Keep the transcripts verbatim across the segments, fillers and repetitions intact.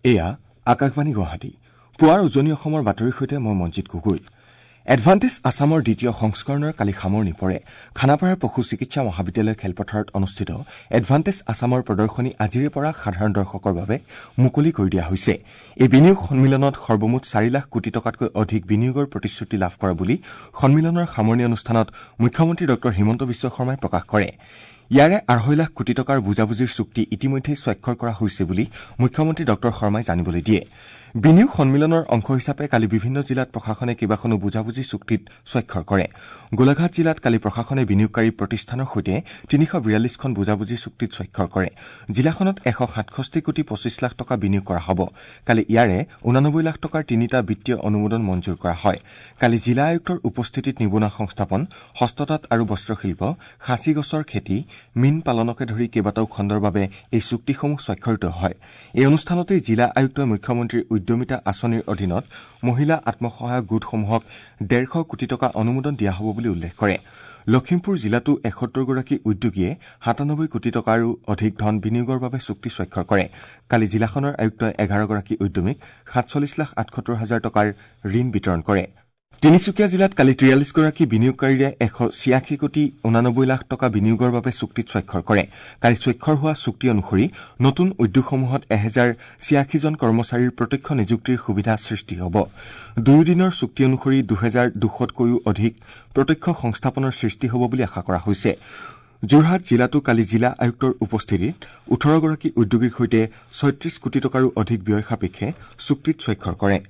এয়া আকাশবাণী গুৱাহাটী পুৱাৰ উজনি অসমৰ বাতৰিৰ সৈতে মই মঞ্জিত গগৈ এডভান্টেজ আছামৰ দ্বিতীয় সংস্কৰণৰ কালি সামৰণি পৰে খানাপাৰাৰ পশু চিকিৎসা মহাবিদ্যালয় খেলপথাৰত অনুষ্ঠিত এডভান্টেজ আছামৰ প্ৰদৰ্শনী আজিৰে পৰা সাধাৰণ দৰ্শকৰ বাবে মুকলি কৰি দিয়া হৈছে এই বিনিয়োগ সন্মিলনত সৰ্বমুঠ চাৰি লাখ কোটি টকাতকৈ অধিক বিনিয়োগৰ প্ৰতিশ্ৰুতি লাভ কৰা বুলি সন্মিলনৰ সামৰণি অনুষ্ঠানত মুখ্যমন্ত্ৰী ডক্টৰ হিমন্ত বিশ্ব শৰ্মাই প্ৰকাশ কৰে ইয়াৰে আঢ়ৈ লাখ কোটি টকাৰ বুজাবুজিৰ চুক্তি ইতিমধ্যে স্বাক্ষৰ কৰা হৈছে বুলি মুখ্যমন্ত্ৰী ডক্টৰ শৰ্মাই জানিবলৈ দিয়ে বিনিয়োগ সন্মিলনৰ অংশ হিচাপে কালি বিভিন্ন জিলাত প্ৰশাসনে কেইবাখনো বুজাবুজি চুক্তিত স্বাক্ষৰ কৰে গোলাঘাট জিলাত কালি প্ৰশাসনে বিনিয়োগকাৰী প্ৰতিষ্ঠানৰ সৈতে তিনিশ বিৰাল্লিছখন বুজাবুজি চুক্তিত স্বাক্ষৰ কৰে জিলাখনত এশ সাতষষ্ঠি কোটি পঁচিছ লাখ টকা বিনিয়োগ কৰা হ'ব কালি ইয়াৰে ঊনানব্বৈ লাখ টকাৰ তিনিটা বিত্তীয় অনুমোদন মঞ্জুৰ কৰা হয় কালি জিলা আয়ুক্তৰ উপস্থিতিত নিবনুৱা সংস্থাপন হস্ততাঁত আৰু বস্ত্ৰশিল্প খাচী গছৰ খেতি মীন পালনকে ধৰি কেইবাটাও খণ্ডৰ বাবে এই চুক্তিসমূহ স্বাক্ষৰিত হয় এই অনুষ্ঠানতে জিলা আয়ুক্তই মুখ্যমন্ত্ৰীৰ উদ্যমিতা আঁচনিৰ অধীনত মহিলা আত্মসহায়ক গোটসমূহক ডেৰশ কোটি টকা অনুমোদন দিয়া হ'ব বুলি উল্লেখ কৰে লখিমপুৰ জিলাতো এসত্তৰ গৰাকী উদ্যোগীয়ে সাতানব্বৈ কোটি টকাৰো অধিক ধন বিনিয়োগৰ বাবে চুক্তি স্বাক্ষৰ কৰে কালি জিলাখনৰ আয়ুক্তই এঘাৰ গৰাকী উদ্যমীক সাতচল্লিছ লাখ আঠসত্তৰ হাজাৰ টকাৰ ঋণ বিতৰণ কৰে তিনিচুকীয়া জিলাত কালি ত্ৰিয়াল্লিছ গৰাকী বিনিয়োগকাৰীৰে এশ ছিয়াশী কোটি ঊনানব্বৈ লাখ টকা বিনিয়োগৰ বাবে চুক্তিত স্বাক্ষৰ কৰে কালি স্বাক্ষৰ হোৱা চুক্তি অনুসৰি নতুন উদ্যোগসমূহত এহেজাৰ ছিয়াশীজন কৰ্মচাৰীৰ প্ৰত্যক্ষ নিযুক্তিৰ সুবিধা সৃষ্টি হ'ব দুয়োদিনৰ চুক্তি অনুসৰি দুহেজাৰ দুশতকৈও অধিক প্ৰত্যক্ষ সংস্থাপনৰ সৃষ্টি হ'ব বুলি আশা কৰা হৈছে যোৰহাট জিলাতো কালি জিলা আয়ুক্তৰ উপস্থিতিত ওঠৰ গৰাকী উদ্যোগীৰ সৈতে ছয়ত্ৰিশ কোটি টকাৰো অধিক ব্যয় সাপেক্ষে চুক্তিত স্বাক্ষৰ কৰে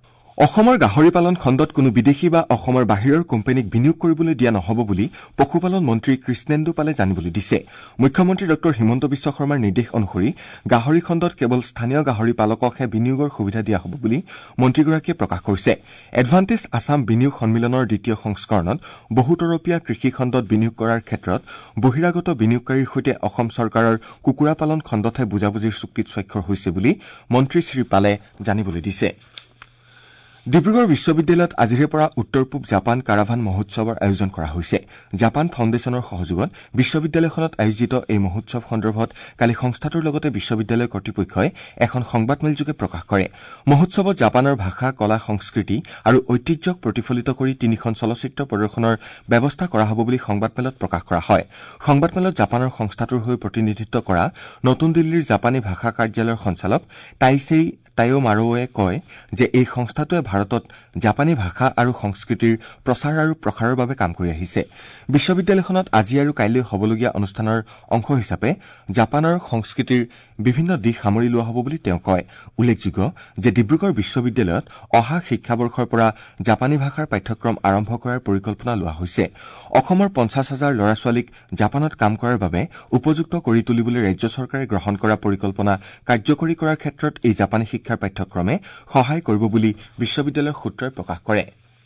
অসমৰ গাহৰি পালন খণ্ডত কোনো বিদেশী বা অসমৰ বাহিৰৰ কোম্পানীক বিনিয়োগ কৰিবলৈ দিয়া নহ'ব বুলি পশুপালন মন্ত্ৰী কৃষ্ণেন্দু পালে জানিবলৈ দিছে মুখ্যমন্ত্ৰী ডক্টৰ হিমন্ত বিশ্ব শৰ্মাৰ নিৰ্দেশ অনুসৰি গাহৰি খণ্ডত কেৱল স্থানীয় গাহৰি পালককহে বিনিয়োগৰ সুবিধা দিয়া হ'ব বুলি মন্ত্ৰীগৰাকীয়ে প্ৰকাশ কৰিছে এডভান্টেজ আছাম বিনিয়োগ সন্মিলনৰ দ্বিতীয় সংস্কৰণত বহুতৰপীয়া কৃষি খণ্ডত বিনিয়োগ কৰাৰ ক্ষেত্ৰত বহিৰাগত বিনিয়োগকাৰীৰ সৈতে অসম চৰকাৰৰ কুকুৰা পালন খণ্ডতহে বুজাবুজিৰ চুক্তিত স্বাক্ষৰ হৈছে বুলি মন্ত্ৰী শ্ৰী পালে জানিবলৈ দিছে ডিব্ৰুগড় বিশ্ববিদ্যালয়ত আজিৰে পৰা উত্তৰ পূব জাপান কাৰাভান মহোৎসৱৰ আয়োজন কৰা হৈছে জাপান ফাউণ্ডেশ্যনৰ সহযোগত বিশ্ববিদ্যালয়খনত আয়োজিত এই মহোৎসৱ সন্দৰ্ভত কালি সংস্থাটোৰ লগতে বিশ্ববিদ্যালয় কৰ্তৃপক্ষই এখন সংবাদমেলযোগে প্ৰকাশ কৰে মহোৎসৱত জাপানৰ ভাষা কলা সংস্কৃতি আৰু ঐতিহ্যক প্ৰতিফলিত কৰি তিনিখন চলচ্চিত্ৰ প্ৰদৰ্শনৰ ব্যৱস্থা কৰা হ'ব বুলি সংবাদমেলত প্ৰকাশ কৰা হয় সংবাদমেলত জাপানৰ সংস্থাটোৰ হৈ প্ৰতিনিধিত্ব কৰা নতুন দিল্লীৰ জাপানী ভাষা কাৰ্যালয়ৰ সঞ্চালক টাইছেই টাইও মাৰোৱে কয় যে এই সংস্থাটোৱে ভাৰতত জাপানী ভাষা আৰু সংস্কৃতিৰ প্ৰচাৰ আৰু প্ৰসাৰৰ বাবে কাম কৰি আহিছে বিশ্ববিদ্যালয়খনত আজি আৰু কাইলৈ হ'বলগীয়া অনুষ্ঠানৰ অংশ হিচাপে জাপানৰ সংস্কৃতিৰ বিভিন্ন দিশ সামৰি লোৱা হ'ব বুলি তেওঁ কয় উল্লেখযোগ্য যে ডিব্ৰুগড় বিশ্ববিদ্যালয়ত অহা শিক্ষাবৰ্ষৰ পৰা জাপানী ভাষাৰ পাঠ্যক্ৰম আৰম্ভ কৰাৰ পৰিকল্পনা লোৱা হৈছে অসমৰ পঞ্চাছ হাজাৰ ল'ৰা ছোৱালীক জাপানত কাম কৰাৰ বাবে উপযুক্ত কৰি তুলিবলৈ ৰাজ্য চৰকাৰে গ্ৰহণ কৰা পৰিকল্পনা কাৰ্যকৰী কৰাৰ ক্ষেত্ৰত এই জাপানী শিক্ষাৰ পাঠ্যক্ৰমে সহায় কৰিব বুলি বিশ্ববিদ্যালয়ৰ সূত্ৰই প্ৰকাশ কৰে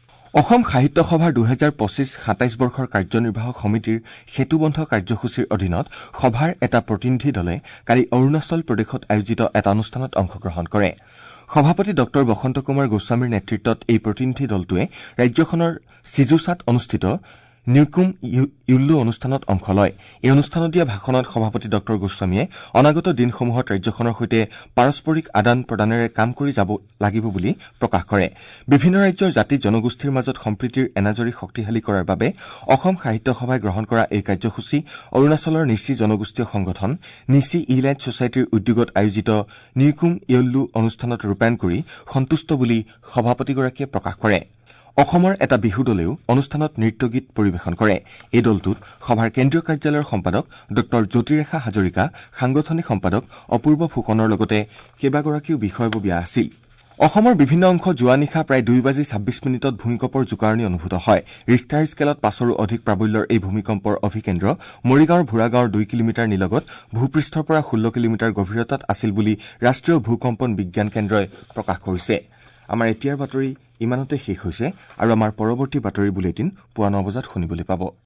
অসম সাহিত্য সভাৰ দুহেজাৰ পঁচিছ সাতাইছ বৰ্ষৰ কাৰ্যনিৰ্বাহক সমিতিৰ সেতুবন্ধ কাৰ্যসূচীৰ অধীনত সভাৰ এটা প্ৰতিনিধি দলে কালি অৰুণাচল প্ৰদেশত আয়োজিত এটা অনুষ্ঠানত অংশগ্ৰহণ কৰে সভাপতি ডক্টৰ বসন্ত কুমাৰ গোস্বামীৰ নেতৃত্বত এই প্ৰতিনিধি দলটোৱে ৰাজ্যখনৰ চিজুচাত অনুষ্ঠিত নিউকুম ইউল্লু অনুষ্ঠানত অংশ লয় এই অনুষ্ঠানত দিয়া ভাষণত সভাপতি ডক্টৰ গোস্বামীয়ে অনাগত দিনসমূহত ৰাজ্যখনৰ সৈতে পাৰস্পৰিক আদান প্ৰদানেৰে কাম কৰি যাব লাগিব বুলি প্ৰকাশ কৰে বিভিন্ন ৰাজ্যৰ জাতি জনগোষ্ঠীৰ মাজত সম্প্ৰীতিৰ এনাজৰী শক্তিশালী কৰাৰ বাবে অসম সাহিত্য সভাই গ্ৰহণ কৰা এই কাৰ্যসূচী অৰুণাচলৰ নিচি জনগোষ্ঠীয় সংগঠন নিচি ইলাইট ছচাইটিৰ উদ্যোগত আয়োজিত নিউকুম ইউল্লু অনুষ্ঠানত ৰূপায়ণ কৰি সন্তুষ্ট বুলি সভাপতিগৰাকীয়ে প্ৰকাশ কৰে অসমৰ এটা বিহু দলেও অনুষ্ঠানত নৃত্য গীত পৰিৱেশন কৰে এই দলটোত সভাৰ কেন্দ্ৰীয় কাৰ্যালয়ৰ সম্পাদক ডক্টৰ জ্যোতিৰেখা হাজৰিকা সাংগঠনিক সম্পাদক অপূৰ্ব ফুকনৰ লগতে কেইবাগৰাকীও বিষয়ববীয়া আছিল অসমৰ বিভিন্ন অংশ যোৱা নিশা প্ৰায় দুই বাজি ছাব্বিছ মিনিটত ভূমিকম্পৰ জোকাৰণি অনুভূত হয় ৰিক্টাৰ স্কেলত পাঁচৰো অধিক প্ৰাবল্যৰ এই ভূমিকম্পৰ অভিকেন্দ্ৰ মৰিগাঁৱৰ ভোৰাগাঁৱৰ দুই কিলোমিটাৰ নিলগত ভূপৃষ্ঠৰ পৰা ষোল্ল কিলোমিটাৰ গভীৰতাত আছিল বুলি ৰাষ্ট্ৰীয় ভূকম্পন বিজ্ঞান কেন্দ্ৰই প্ৰকাশ কৰিছে আমাৰ এতিয়াৰ বাতৰি ইমানতে শেষ হৈছে আৰু আমাৰ পৰৱৰ্তী বাতৰি বুলেটিন পুৱা ন বজাত শুনিবলৈ পাব